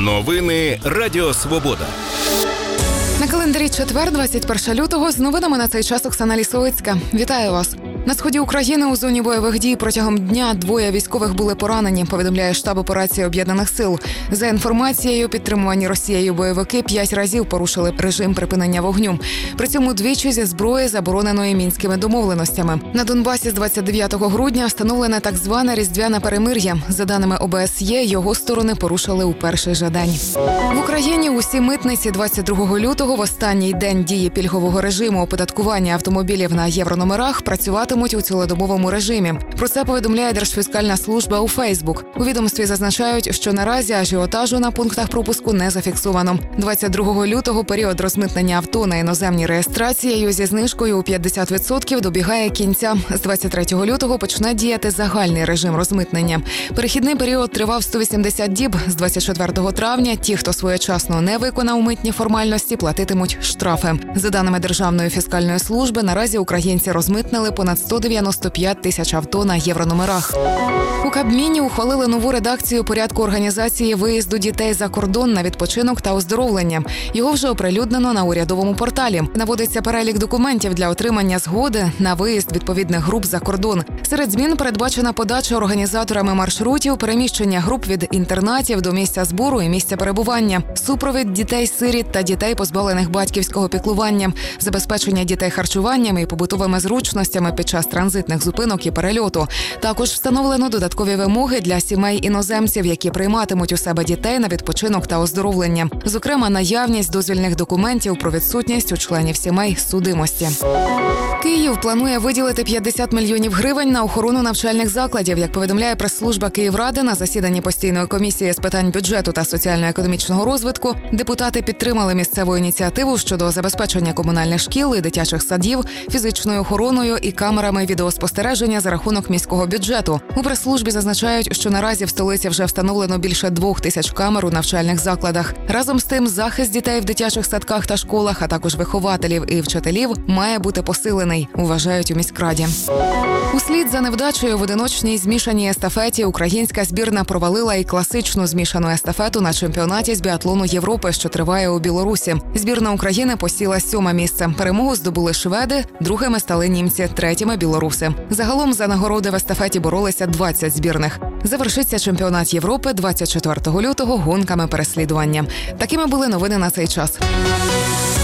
Новини Радіо Свобода. На календарі четвер, 21 лютого, з новинами на цей час Оксана Лісовицька. Вітаю вас. На сході України у зоні бойових дій протягом дня 2 військових були поранені, повідомляє штаб операції Об'єднаних сил. За інформацією, підтримувані Росією бойовики 5 разів порушили режим припинення вогню. При цьому двічі зі зброї, забороненої Мінськими домовленостями. На Донбасі з 29 грудня встановлене так зване різдвяне перемир'я. За даними ОБСЄ, його сторони порушили у перший же день. В Україні усі митниці 22 лютого, в останній день дії пільгового режиму оподаткування автомобілів на єврономерах, працюватимуть у цілодобовому режимі. Про це повідомляє Держфіскальна служба у Фейсбук. У відомстві зазначають, що наразі ажіотажу на пунктах пропуску не зафіксовано. 22 лютого період розмитнення авто на іноземній реєстрацією зі знижкою у 50% добігає кінця. З 23 лютого почне діяти загальний режим розмитнення. Перехідний період тривав 180 діб. З 24 травня ті, хто своєчасно не виконав митні формальності, платитимуть штрафи. За даними Державної фіскальної служби, наразі українці розмитнили понад 195 тисяч авто на єврономерах. У Кабміні ухвалили нову редакцію порядку організації виїзду дітей за кордон на відпочинок та оздоровлення. Його вже оприлюднено на урядовому порталі. Наводиться перелік документів для отримання згоди на виїзд відповідних груп за кордон. Серед змін передбачена подача організаторами маршрутів, переміщення груп від інтернатів до місця збору і місця перебування, супровід дітей-сиріт та дітей, позбавлених батьківського піклування, забезпечення дітей харчуванням і побутовими зручностями під час транзитних зупинок і перельоту. Також встановлено додаткові вимоги для сімей іноземців, які прийматимуть у себе дітей на відпочинок та оздоровлення. Зокрема, наявність дозвільних документів про відсутність у членів сімей судимості. Київ планує виділити 50 мільйонів гривень на охорону навчальних закладів. Як повідомляє прес-служба Київради, на засіданні постійної комісії з питань бюджету та соціально-економічного розвитку депутати підтримали місцеву ініціативу щодо забезпечення комунальних шкіл і дитячих садів фізичною охороною і камерами відеоспостереження за рахунок міського бюджету. У прес-службі зазначають, що наразі в столиці вже встановлено більше 2000 камер у навчальних закладах. Разом з тим, захист дітей в дитячих садках та школах, а також вихователів і вчителів має бути посилений, вважають у міськраді. Услід за невдачею в одиночній змішаній естафеті українська збірна провалила і класичну змішану естафету на чемпіонаті з біатлону Європи, що триває у Білорусі. Збірна України посіла 7-ме місце. Перемогу здобули шведи, другими стали німці, третіми – білоруси. Загалом за нагороди в естафеті боролися 20 збірних. Завершиться чемпіонат Європи 24 лютого гонками переслідування. Такими були новини на цей час.